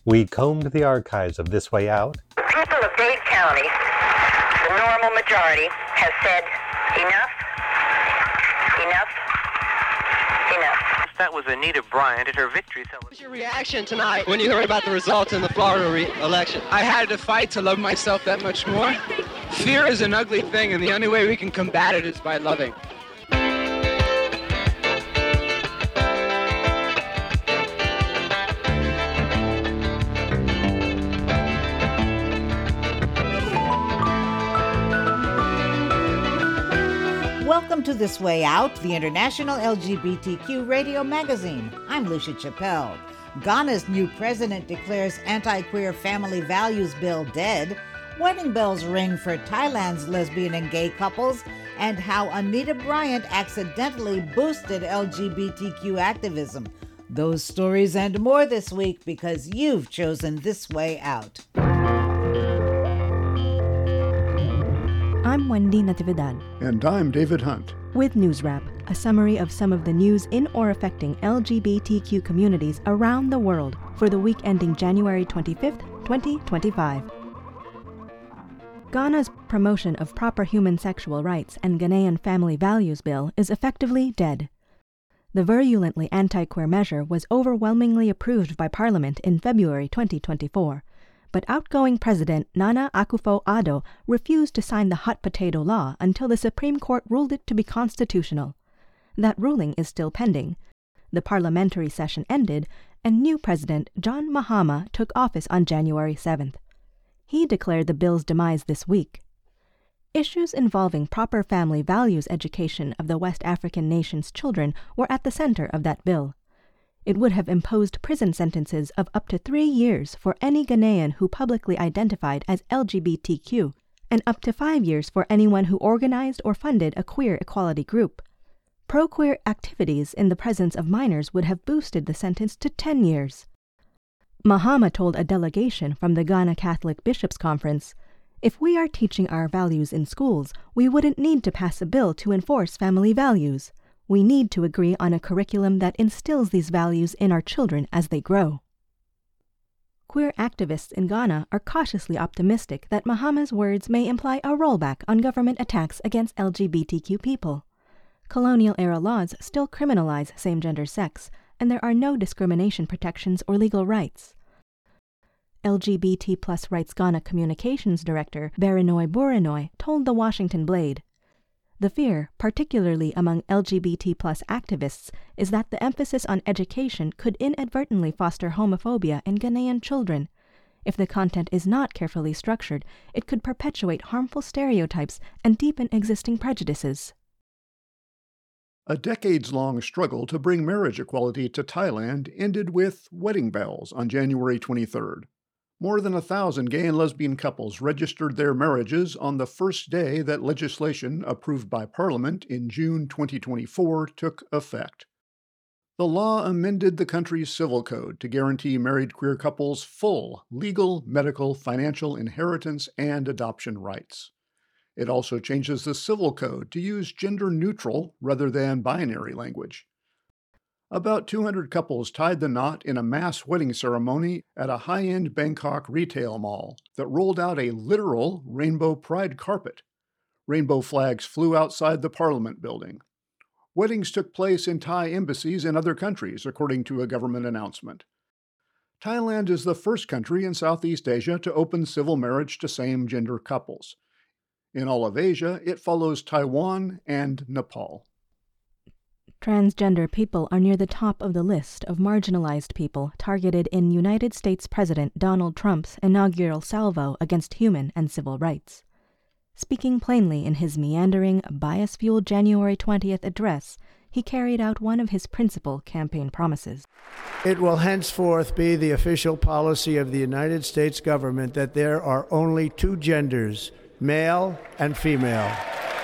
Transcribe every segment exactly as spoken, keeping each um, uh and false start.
We combed the archives of This Way Out. The people of Dade County, the normal majority, has said enough, enough, enough. That was Anita Bryant at her victory celebration. What was your reaction tonight when you heard about the results in the Florida re- election? I had to fight to love myself that much more. Fear is an ugly thing, and the only way we can combat it is by loving. Welcome to This Way Out, the international L G B T Q radio magazine. I'm Lucia Chappelle. Ghana's new president declares anti-queer family values bill dead. Wedding bells ring for Thailand's lesbian and gay couples, and how Anita Bryant accidentally boosted L G B T Q activism. Those stories and more this week because you've chosen This Way Out. I'm Wendy Natividad. And I'm David Hunt. With News Wrap, a summary of some of the news in or affecting L G B T Q communities around the world for the week ending January twenty-fifth, twenty twenty-five. Ghana's promotion of proper human sexual rights and Ghanaian family values bill is effectively dead. The virulently anti-queer measure was overwhelmingly approved by Parliament in February twenty twenty-four. But outgoing President Nana Akufo-Addo refused to sign the hot potato law until the Supreme Court ruled it to be constitutional. That ruling is still pending. The parliamentary session ended, and new President John Mahama took office on January seventh. He declared the bill's demise this week. Issues involving proper family values education of the West African nation's children were at the center of that bill. It would have imposed prison sentences of up to three years for any Ghanaian who publicly identified as L G B T Q, and up to five years for anyone who organized or funded a queer equality group. Pro-queer activities in the presence of minors would have boosted the sentence to ten years. Mahama told a delegation from the Ghana Catholic Bishops' Conference, "If we are teaching our values in schools, we wouldn't need to pass a bill to enforce family values. We need to agree on a curriculum that instills these values in our children as they grow." Queer activists in Ghana are cautiously optimistic that Mahama's words may imply a rollback on government attacks against L G B T Q people. Colonial-era laws still criminalize same-gender sex, and there are no discrimination protections or legal rights. L G B T plus Rights Ghana Communications Director Berinoy Burinoy told the Washington Blade, "The fear, particularly among L G B T plus activists, is that the emphasis on education could inadvertently foster homophobia in Ghanaian children. If the content is not carefully structured, it could perpetuate harmful stereotypes and deepen existing prejudices." A decades-long struggle to bring marriage equality to Thailand ended with wedding bells on January twenty-third. More than a thousand gay and lesbian couples registered their marriages on the first day that legislation approved by Parliament in June twenty twenty-four took effect. The law amended the country's civil code to guarantee married queer couples full legal, medical, financial, inheritance, and adoption rights. It also changes the civil code to use gender-neutral rather than binary language. About two hundred couples tied the knot in a mass wedding ceremony at a high-end Bangkok retail mall that rolled out a literal rainbow pride carpet. Rainbow flags flew outside the Parliament building. Weddings took place in Thai embassies in other countries, according to a government announcement. Thailand is the first country in Southeast Asia to open civil marriage to same-gender couples. In all of Asia, it follows Taiwan and Nepal. Transgender people are near the top of the list of marginalized people targeted in United States President Donald Trump's inaugural salvo against human and civil rights. Speaking plainly in his meandering, bias-fueled January twentieth address, he carried out one of his principal campaign promises. It will henceforth be the official policy of the United States government that there are only two genders, male and female.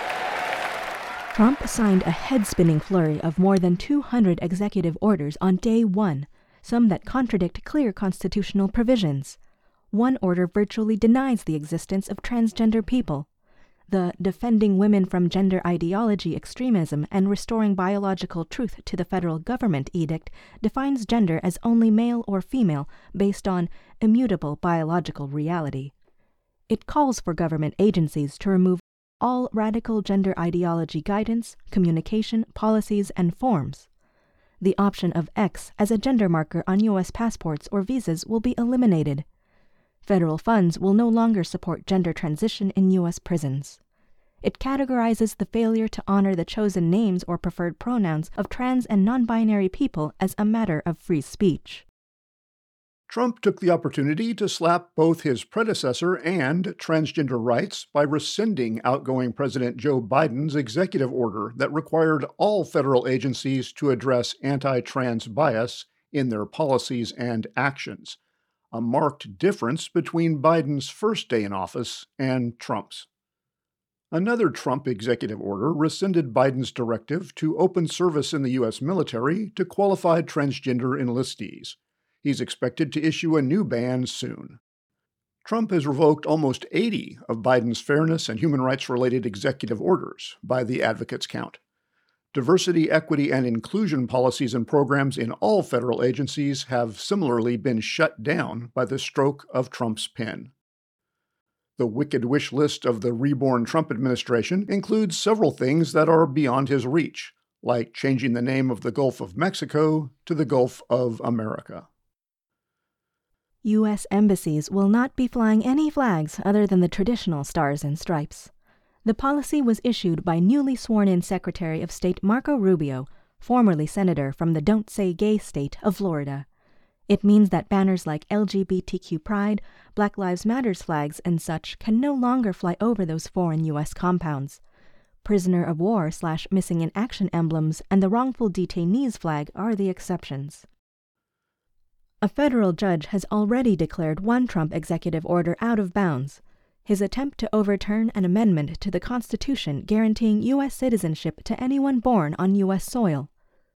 Trump signed a head-spinning flurry of more than two hundred executive orders on day one, some that contradict clear constitutional provisions. One order virtually denies the existence of transgender people. The Defending Women from Gender Ideology Extremism and Restoring Biological Truth to the Federal Government Edict defines gender as only male or female based on immutable biological reality. It calls for government agencies to remove all radical gender ideology guidance, communication, policies, and forms. The option of X as a gender marker on U S passports or visas will be eliminated. Federal funds will no longer support gender transition in U S prisons. It categorizes the failure to honor the chosen names or preferred pronouns of trans and non-binary people as a matter of free speech. Trump took the opportunity to slap both his predecessor and transgender rights by rescinding outgoing President Joe Biden's executive order that required all federal agencies to address anti-trans bias in their policies and actions, a marked difference between Biden's first day in office and Trump's. Another Trump executive order rescinded Biden's directive to open service in the U S military to qualified transgender enlistees. He's expected to issue a new ban soon. Trump has revoked almost eighty of Biden's fairness and human rights-related executive orders, by the advocates' count. Diversity, equity, and inclusion policies and programs in all federal agencies have similarly been shut down by the stroke of Trump's pen. The wicked wish list of the reborn Trump administration includes several things that are beyond his reach, like changing the name of the Gulf of Mexico to the Gulf of America. U S embassies will not be flying any flags other than the traditional stars and stripes. The policy was issued by newly sworn-in Secretary of State Marco Rubio, formerly senator from the Don't Say Gay state of Florida. It means that banners like L G B T Q Pride, Black Lives Matters flags, and such can no longer fly over those foreign U S compounds. Prisoner of war slash missing in action emblems and the wrongful detainees flag are the exceptions. A federal judge has already declared one Trump executive order out of bounds, his attempt to overturn an amendment to the Constitution guaranteeing U S citizenship to anyone born on U S soil.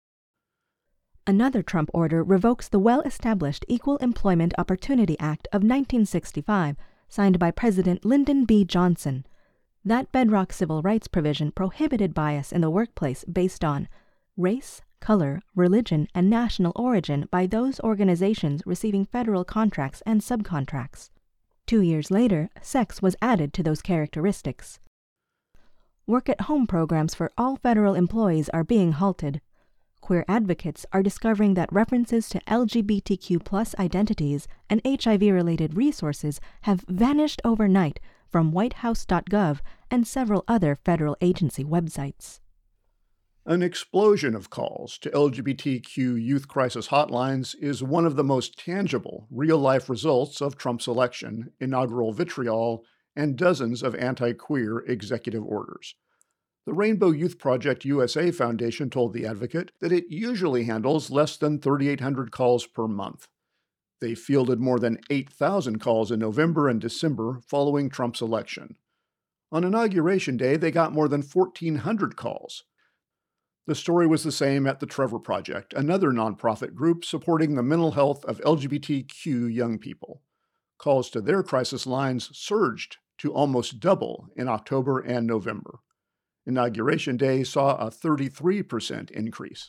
Another Trump order revokes the well-established Equal Employment Opportunity Act of nineteen sixty-five, signed by President Lyndon B. Johnson. That bedrock civil rights provision prohibited bias in the workplace based on race, color, religion, and national origin by those organizations receiving federal contracts and subcontracts. Two years later, sex was added to those characteristics. Work-at-home programs for all federal employees are being halted. Queer advocates are discovering that references to L G B T Q plus identities and H I V-related resources have vanished overnight from white house dot gov and several other federal agency websites. An explosion of calls to L G B T Q youth crisis hotlines is one of the most tangible, real-life results of Trump's election, inaugural vitriol, and dozens of anti-queer executive orders. The Rainbow Youth Project U S A Foundation told The Advocate that it usually handles less than thirty-eight hundred calls per month. They fielded more than eight thousand calls in November and December following Trump's election. On Inauguration Day, they got more than fourteen hundred calls. The story was the same at the Trevor Project, another nonprofit group supporting the mental health of L G B T Q young people. Calls to their crisis lines surged to almost double in October and November. Inauguration Day saw a thirty-three percent increase.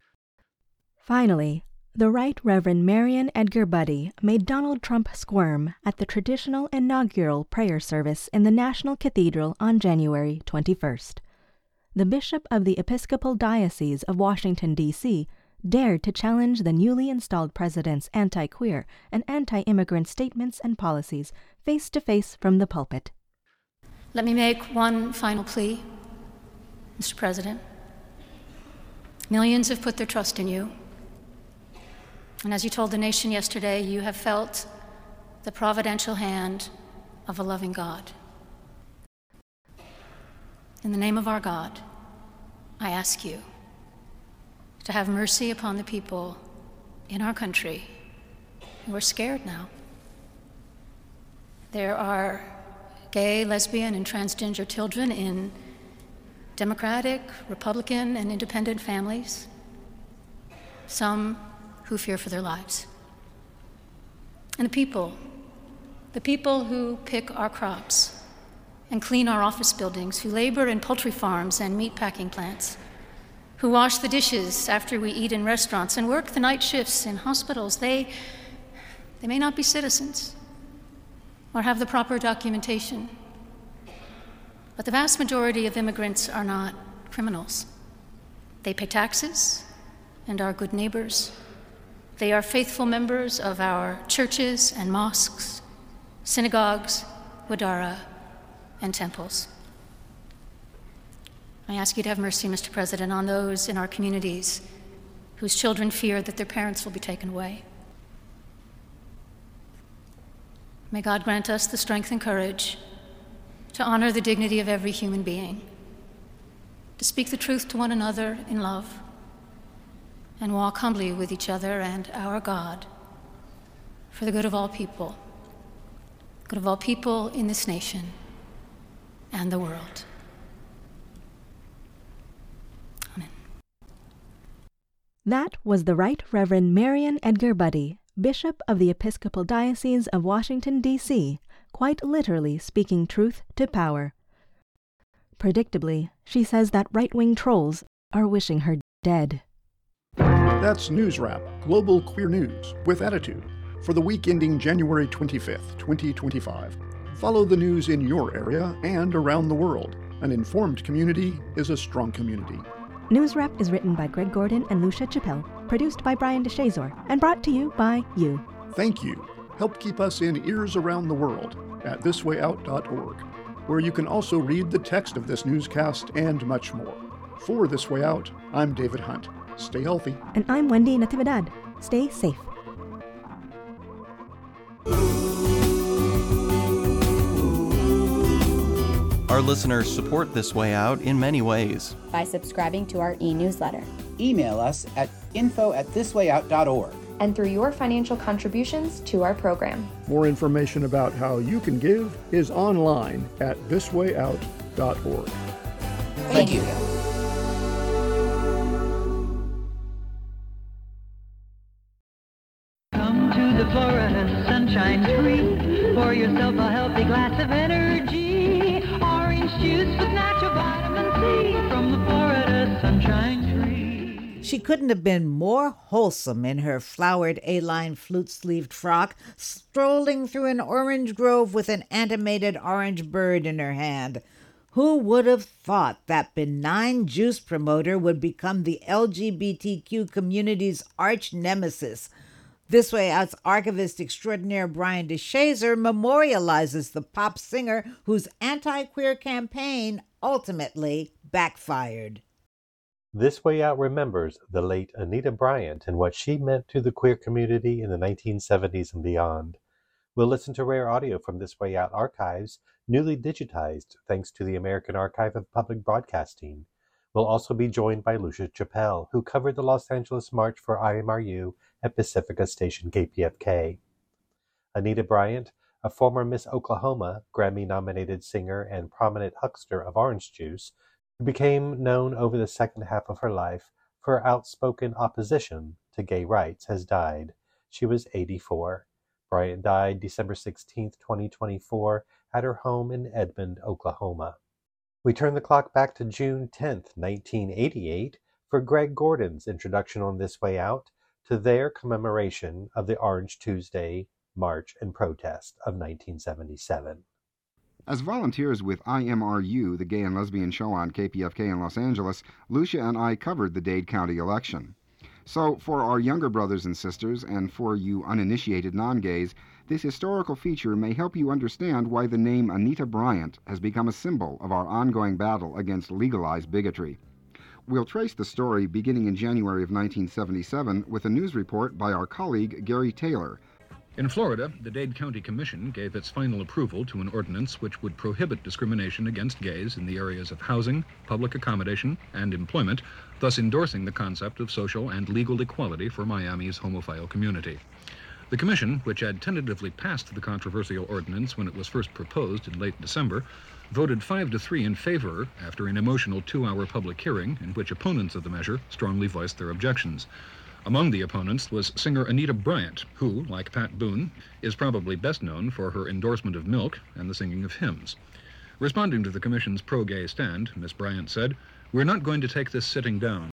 Finally, the Right Reverend Marion Edgar Budde made Donald Trump squirm at the traditional inaugural prayer service in the National Cathedral on January twenty-first. The Bishop of the Episcopal Diocese of Washington, D C, dared to challenge the newly installed president's anti-queer and anti-immigrant statements and policies face-to-face from the pulpit. Let me make one final plea, Mister President. Millions have put their trust in you. And as you told the nation yesterday, you have felt the providential hand of a loving God. In the name of our God, I ask you to have mercy upon the people in our country who are scared now. There are gay, lesbian, and transgender children in Democratic, Republican, and independent families, some who fear for their lives. And the people, the people who pick our crops and clean our office buildings, who labor in poultry farms and meat packing plants, who wash the dishes after we eat in restaurants and work the night shifts in hospitals, they, they may not be citizens or have the proper documentation. But the vast majority of immigrants are not criminals. They pay taxes and are good neighbors. They are faithful members of our churches and mosques, synagogues, wadara, and temples. I ask you to have mercy, Mister President, on those in our communities whose children fear that their parents will be taken away. May God grant us the strength and courage to honor the dignity of every human being, to speak the truth to one another in love, and walk humbly with each other and our God for the good of all people, the good of all people in this nation and the world. Amen. That was the Right Reverend Marion Edgar Budde, Bishop of the Episcopal Diocese of Washington, D C, quite literally speaking truth to power. Predictably, she says that right-wing trolls are wishing her dead. That's News Wrap, Global Queer News with Attitude, for the week ending January twenty-fifth, twenty twenty-five. Follow the news in your area and around the world. An informed community is a strong community. News Wrap is written by Greg Gordon and Lucia Chappelle, produced by Brian DeShazor, and brought to you by you. Thank you. Help keep us in ears around the world at this way out dot org, where you can also read the text of this newscast and much more. For This Way Out, I'm David Hunt. Stay healthy. And I'm Wendy Natividad. Stay safe. Our listeners support This Way Out in many ways. By subscribing to our e-newsletter. Email us at info at this way out dot org. And through your financial contributions to our program. More information about how you can give is online at this way out dot org. Thank, Thank you. you. Come to the Florida Sunshine Tree. Pour yourself a healthy glass of energy. Orange juice with natural vitamin C from the Florida Sunshine Tree. She couldn't have been more wholesome in her flowered A-line flute-sleeved frock, strolling through an orange grove with an animated orange bird in her hand. Who would have thought that benign juice promoter would become the L G B T Q community's arch nemesis? This Way Out's archivist extraordinaire Brian DeShazor memorializes the pop singer whose anti-queer campaign ultimately backfired. This Way Out remembers the late Anita Bryant and what she meant to the queer community in the nineteen seventies and beyond. We'll listen to rare audio from This Way Out archives, newly digitized thanks to the American Archive of Public Broadcasting. We'll also be joined by Lucia Chappelle, who covered the Los Angeles March for I M R U at Pacifica Station K P F K. Anita Bryant, a former Miss Oklahoma, Grammy-nominated singer and prominent huckster of orange juice, who became known over the second half of her life for her outspoken opposition to gay rights, has died. She was eighty-four. Bryant died December sixteenth, twenty twenty-four, at her home in Edmond, Oklahoma. We turn the clock back to June tenth, nineteen eighty-eight, for Greg Gordon's introduction on This Way Out to their commemoration of the Orange Tuesday March and Protest of nineteen seventy-seven. As volunteers with I M R U, the gay and lesbian show on K P F K in Los Angeles, Lucia and I covered the Dade County election. So, for our younger brothers and sisters, and for you uninitiated non-gays, this historical feature may help you understand why the name Anita Bryant has become a symbol of our ongoing battle against legalized bigotry. We'll trace the story beginning in January of nineteen seventy-seven with a news report by our colleague Gary Taylor. In Florida, the Dade County Commission gave its final approval to an ordinance which would prohibit discrimination against gays in the areas of housing, public accommodation, and employment, thus endorsing the concept of social and legal equality for Miami's homophile community. The Commission, which had tentatively passed the controversial ordinance when it was first proposed in late December, voted five to three in favor after an emotional two-hour public hearing in which opponents of the measure strongly voiced their objections. Among the opponents was singer Anita Bryant, who, like Pat Boone, is probably best known for her endorsement of milk and the singing of hymns. Responding to the Commission's pro-gay stand, Miss Bryant said, "We're not going to take this sitting down."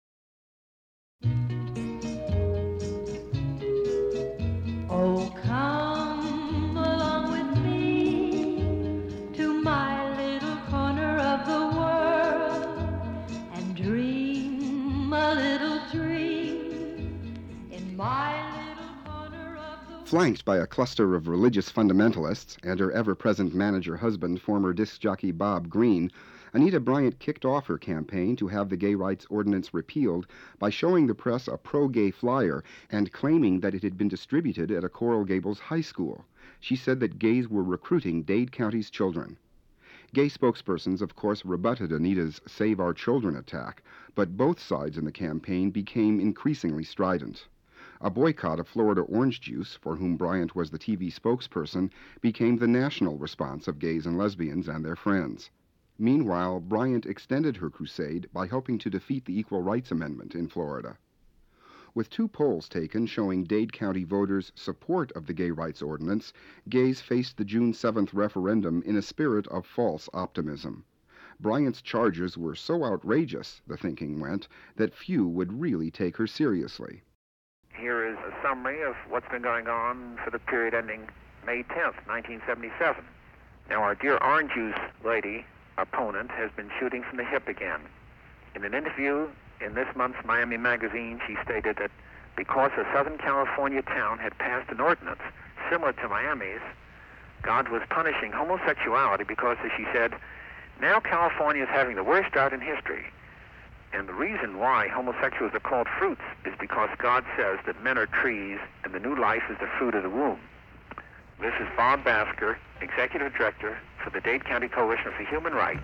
Oh, come along with me to my little corner of the world and dream a little dream in my little corner of the world. Flanked by a cluster of religious fundamentalists and her ever-present manager husband, former disc jockey Bob Green, Anita Bryant kicked off her campaign to have the gay rights ordinance repealed by showing the press a pro-gay flyer and claiming that it had been distributed at a Coral Gables high school. She said that gays were recruiting Dade County's children. Gay spokespersons, of course, rebutted Anita's Save Our Children attack, but both sides in the campaign became increasingly strident. A boycott of Florida orange juice, for whom Bryant was the T V spokesperson, became the national response of gays and lesbians and their friends. Meanwhile, Bryant extended her crusade by helping to defeat the Equal Rights Amendment in Florida. With two polls taken showing Dade County voters' support of the gay rights ordinance, gays faced the June seventh referendum in a spirit of false optimism. Bryant's charges were so outrageous, the thinking went, that few would really take her seriously. Here is a summary of what's been going on for the period ending May tenth, nineteen seventy-seven. Now, our dear orange juice lady opponent has been shooting from the hip again. In an interview in this month's Miami Magazine, she stated that because a Southern California town had passed an ordinance similar to Miami's, God was punishing homosexuality because, as she said, now California is having the worst drought in history. And the reason why homosexuals are called fruits is because God says that men are trees and the new life is the fruit of the womb. This is Bob Basker, Executive Director for the Dade County Coalition for Human Rights.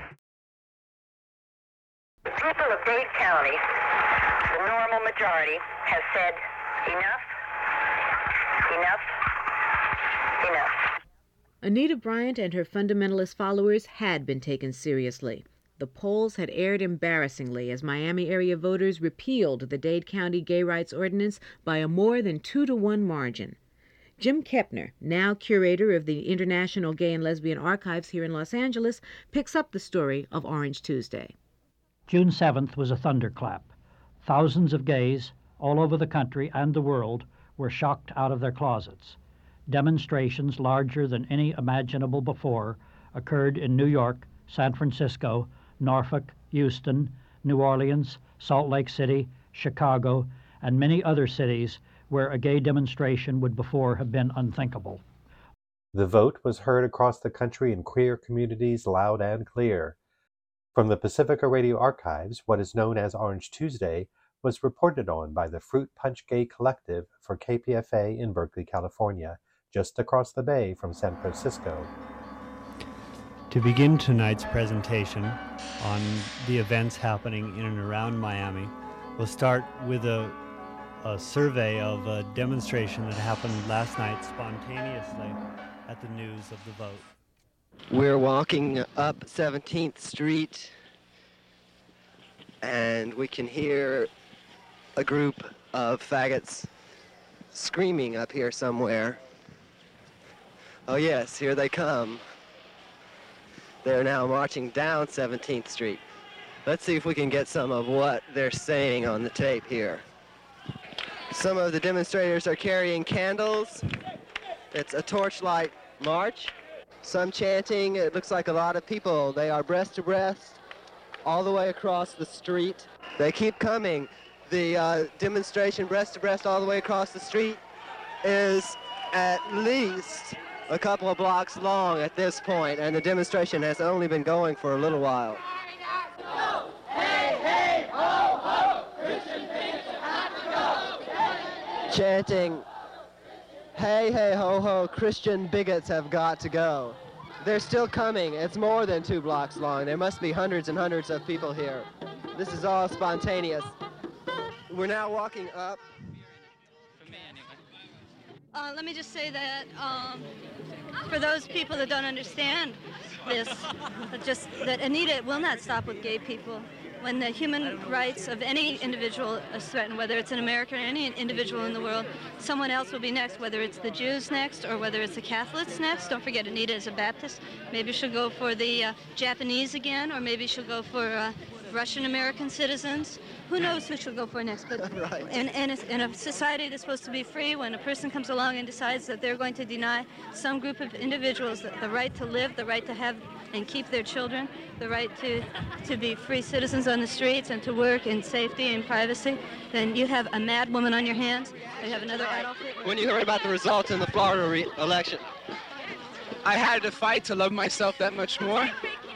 The people of Dade County, the normal majority, have said enough, enough, enough. Anita Bryant and her fundamentalist followers had been taken seriously. The polls had erred embarrassingly as Miami area voters repealed the Dade County gay rights ordinance by a more than two to one margin. Jim Kepner, now curator of the International Gay and Lesbian Archives here in Los Angeles, picks up the story of Orange Tuesday. June seventh was a thunderclap. Thousands of gays all over the country and the world were shocked out of their closets. Demonstrations larger than any imaginable before occurred in New York, San Francisco, Norfolk, Houston, New Orleans, Salt Lake City, Chicago, and many other cities where a gay demonstration would before have been unthinkable. The vote was heard across the country in queer communities loud and clear. From the Pacifica Radio Archives, what is known as Orange Tuesday was reported on by the Fruit Punch Gay Collective for K P F A in Berkeley, California, just across the bay from San Francisco. To begin tonight's presentation on the events happening in and around Miami, we'll start with a, a survey of a demonstration that happened last night spontaneously at the news of the vote. We're walking up seventeenth Street, and we can hear a group of faggots screaming up here somewhere. Oh yes, here they come. They're now marching down seventeenth Street. Let's see if we can get some of what they're saying on the tape here. Some of the demonstrators are carrying candles. It's a torchlight march. Some chanting. It looks like a lot of people. They are breast to breast all the way across the street. They keep coming. The uh, demonstration breast to breast all the way across the street is at least a couple of blocks long at this point, and the demonstration has only been going for a little while. Hey, hey, ho, ho, Christian bigots have to go. Chanting, hey, hey, ho, ho, Christian bigots have got to go. They're still coming. It's more than two blocks long. There must be hundreds and hundreds of people here. This is all spontaneous. We're now walking up. Uh, let me just say that um, for those people that don't understand this, just that Anita will not stop with gay people. when the human rights of any individual is threatened, whether it's an American or any individual in the world, someone else will be next, whether it's the Jews next or whether it's the Catholics next. Don't forget, Anita is a Baptist. Maybe she'll go for the uh, Japanese again, or maybe she'll go for uh, Russian-American citizens. Who knows who she'll go for next? But right. in, in, a, in a society that's supposed to be free, when a person comes along and decides that they're going to deny some group of individuals the, the right to live, the right to have and keep their children, the right to, to be free citizens on the streets and to work in safety and privacy, then you have a mad woman on your hands. You have another Adolf Hitler. When you heard about the results in the Florida re- election, I had to fight to love myself that much more.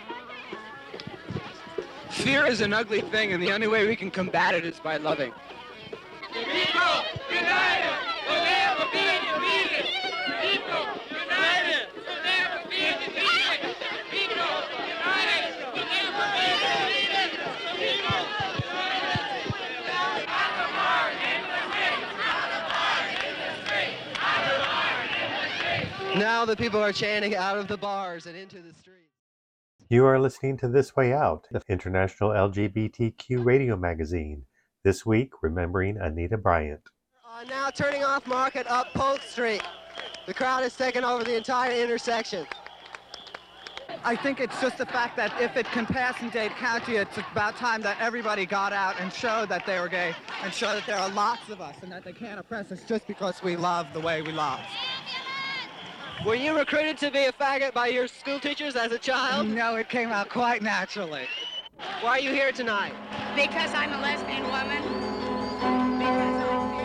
Fear is an ugly thing, and the only way we can combat it is by loving. People united will never be defeated. People united will never be defeated. People united will never be defeated. People united. Out of heart in the street. Out of heart in the street. Out of heart in the street. Now the people are chanting out of the bars and into the streets. You are listening to This Way Out, the International L G B T Q radio magazine. This week, remembering Anita Bryant. Uh, now turning off Market up Polk Street. The crowd has taken over the entire intersection. I think it's just the fact that if it can pass in Dade County, it's about time that everybody got out and showed that they were gay and showed that there are lots of us and that they can't oppress us just because we love the way we love. Were you recruited to be a faggot by your school teachers as a child? No, it came out quite naturally. Why are you here tonight? Because I'm a lesbian woman. Because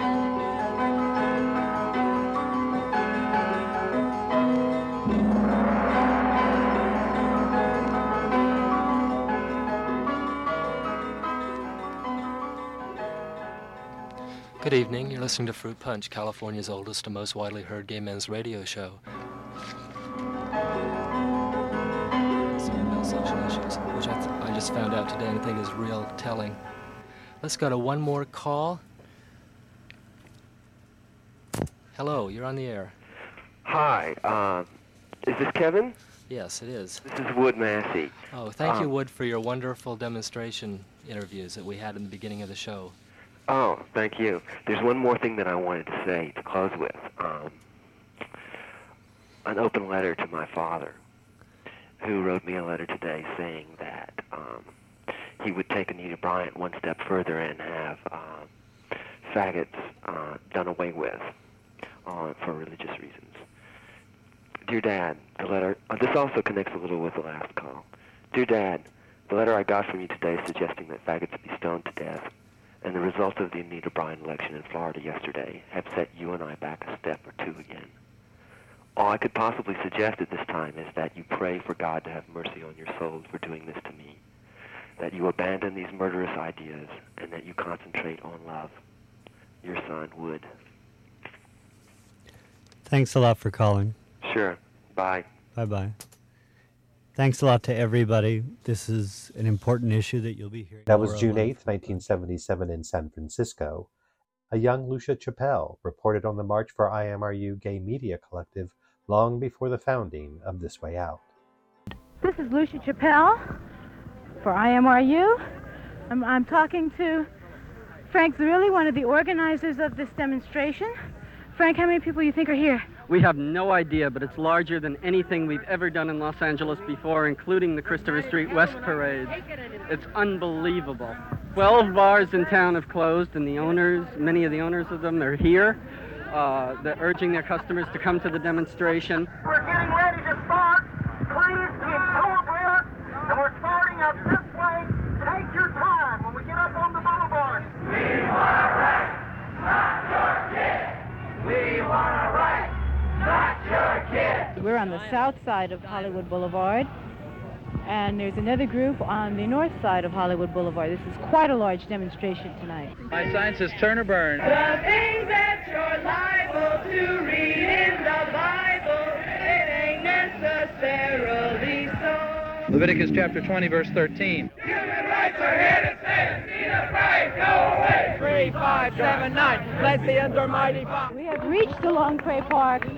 Good evening. You're listening to Fruit Punch, California's oldest and most widely heard gay men's radio show. About social issues, which I, th- I just found out today and I think is real telling. Let's go to one more call. Hello, you're on the air. Hi, uh, is this Kevin? Yes, it is. This is Wood Massey. Oh, thank um, you, Wood, for your wonderful demonstration interviews that we had in the beginning of the show. Oh, thank you. There's one more thing that I wanted to say to close with. Um, an open letter to my father, who wrote me a letter today saying that um, he would take Anita Bryant one step further and have uh, faggots uh, done away with uh, for religious reasons. Dear Dad, the letter, uh, this also connects a little with the last call. Dear Dad, the letter I got from you today suggesting that faggots be stoned to death and the results of the Anita Bryant election in Florida yesterday have set you and I back a step or two again. All I could possibly suggest at this time is that you pray for God to have mercy on your souls for doing this to me, that you abandon these murderous ideas, and that you concentrate on love. Your son, Wood. Thanks a lot for calling. Sure. Bye. Bye-bye. Thanks a lot to everybody. This is an important issue that you'll be hearing. That was June eighth, nineteen seventy-seven in San Francisco. A young Lucia Chappelle reported on the March for I M R U Gay Media Collective long before the founding of This Way Out. This is Lucia Chappelle for I M R U. I'm, I'm talking to Frank Zerilli, one of the organizers of this demonstration. Frank, how many people do you think are here? We have no idea, but it's larger than anything we've ever done in Los Angeles before, including the Christopher Street West Parade. It's unbelievable. Twelve bars in town have closed, and the owners, many of the owners of them, are here. Uh, they're urging their customers to come to the demonstration. We're getting ready to start. Please get appropriate, and we're starting up this way. Take your time when we get up on the boulevard. We want a right, not your kid. We want a right. Not your kid. We're on the south side of Hollywood Boulevard, and there's another group on the north side of Hollywood Boulevard. This is quite a large demonstration tonight. My sign says Turner Burn. The things that you're liable to read in the Bible, it ain't necessarily so. Leviticus chapter twenty, verse thirteen. Human rights are here to stay. Anita Bryant, go away. Three, five, seven, nine. Let the ends are mighty. We have reached the Long Cray Park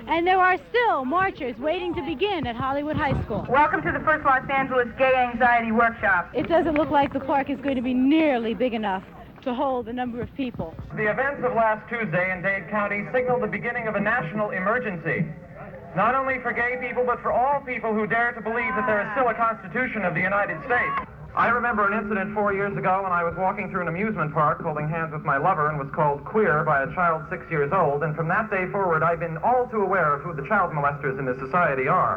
And there are still marchers waiting to begin at Hollywood High School. Welcome to the first Los Angeles Gay Anxiety Workshop. It doesn't look like the park is going to be nearly big enough to hold the number of people. The events of last Tuesday in Dade County signaled the beginning of a national emergency. Not only for gay people, but for all people who dare to believe that there is still a Constitution of the United States. I remember an incident four years ago when I was walking through an amusement park holding hands with my lover and was called queer by a child six years old, and from that day forward I've been all too aware of who the child molesters in this society are.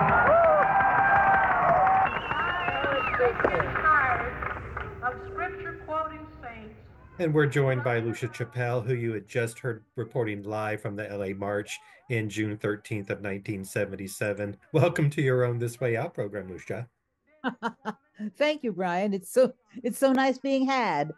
Of scripture quoting saints. And we're joined by Lucia Chappelle, who you had just heard reporting live from the L A March in June thirteenth of nineteen seventy-seven. Welcome to your own This Way Out program, Lucia. Thank you, Brian. It's so it's so nice being had.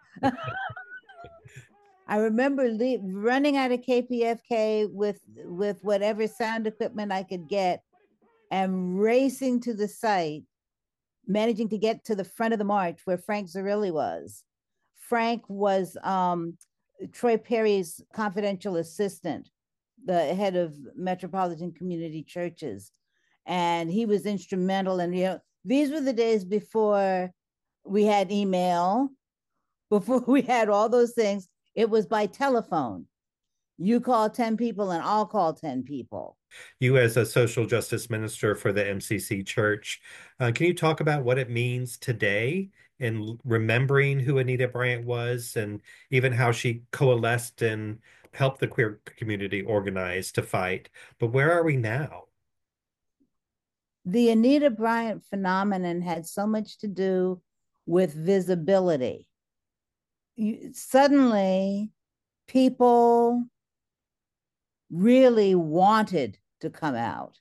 I remember le- running out of K P F K with with whatever sound equipment I could get and racing to the site, managing to get to the front of the march where Frank Zerilli was. Frank was um, Troy Perry's confidential assistant, the head of Metropolitan Community Churches. And he was instrumental in, you know, these were the days before we had email, before we had all those things. It was by telephone. You call ten people and I'll call ten people. You as a social justice minister for the M C C Church, uh, can you talk about what it means today in remembering who Anita Bryant was and even how she coalesced and helped the queer community organize to fight? But where are we now? The Anita Bryant phenomenon had so much to do with visibility. You, suddenly, people really wanted to come out.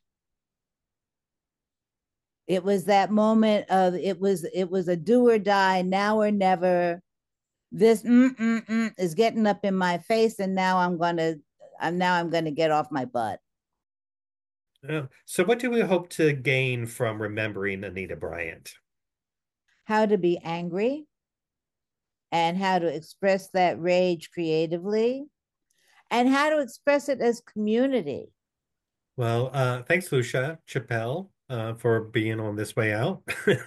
It was that moment of it was it was a do or die, now or never. This mm, mm, mm is getting up in my face, and now I'm gonna I'm now I'm gonna get off my butt. Uh, so what do we hope to gain from remembering Anita Bryant? How to be angry and how to express that rage creatively and how to express it as community. Well, uh, thanks, Lucia Chappelle, uh, for being on This Way Out.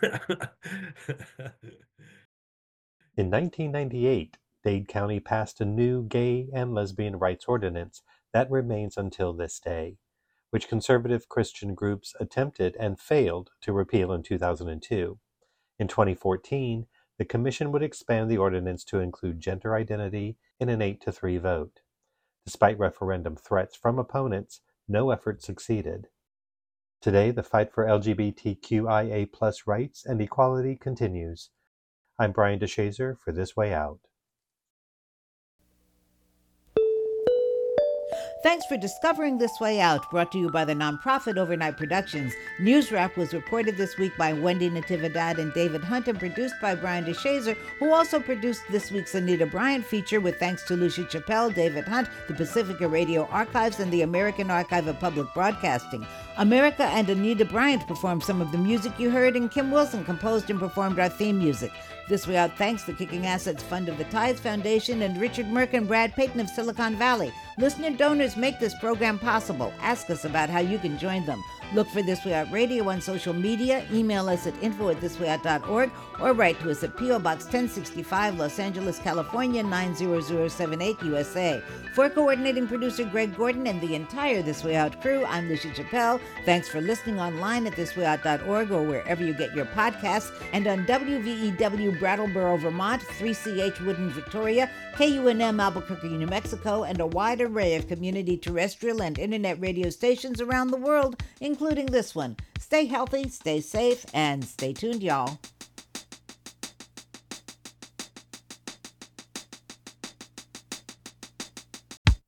In nineteen ninety-eight, Dade County passed a new gay and lesbian rights ordinance that remains until this day, which conservative Christian groups attempted and failed to repeal in two thousand two. In twenty fourteen, the Commission would expand the ordinance to include gender identity in an eight to three vote. Despite referendum threats from opponents, no effort succeeded. Today, the fight for L G B T Q I A plus rights and equality continues. I'm Brian DeShazer for This Way Out. Thanks for discovering This Way Out, brought to you by the nonprofit Overnight Productions. News Wrap was reported this week by Wendy Natividad and David Hunt and produced by Brian DeShazer, who also produced this week's Anita Bryant feature with thanks to Lucia Chappelle, David Hunt, the Pacifica Radio Archives, and the American Archive of Public Broadcasting. America and Anita Bryant performed some of the music you heard, and Kim Wilson composed and performed our theme music. This Way Out thanks the Kicking Assets Fund of the Tides Foundation and Richard Merck and Brad Payton of Silicon Valley. Listener donors make this program possible. Ask us about how you can join them. Look for This Way Out Radio on social media, email us at info at this way out dot org, or write to us at P O Box ten sixty-five, Los Angeles, California, nine zero zero seven eight, U S A. For coordinating producer Greg Gordon and the entire This Way Out crew, I'm Lucia Chappelle. Thanks for listening online at this way out dot org or wherever you get your podcasts, and on W V E W Brattleboro, Vermont, three C H Woodin, Victoria, K U N M Albuquerque, New Mexico, and a wide array of community terrestrial and internet radio stations around the world, including this one. Stay healthy, stay safe, and stay tuned, y'all.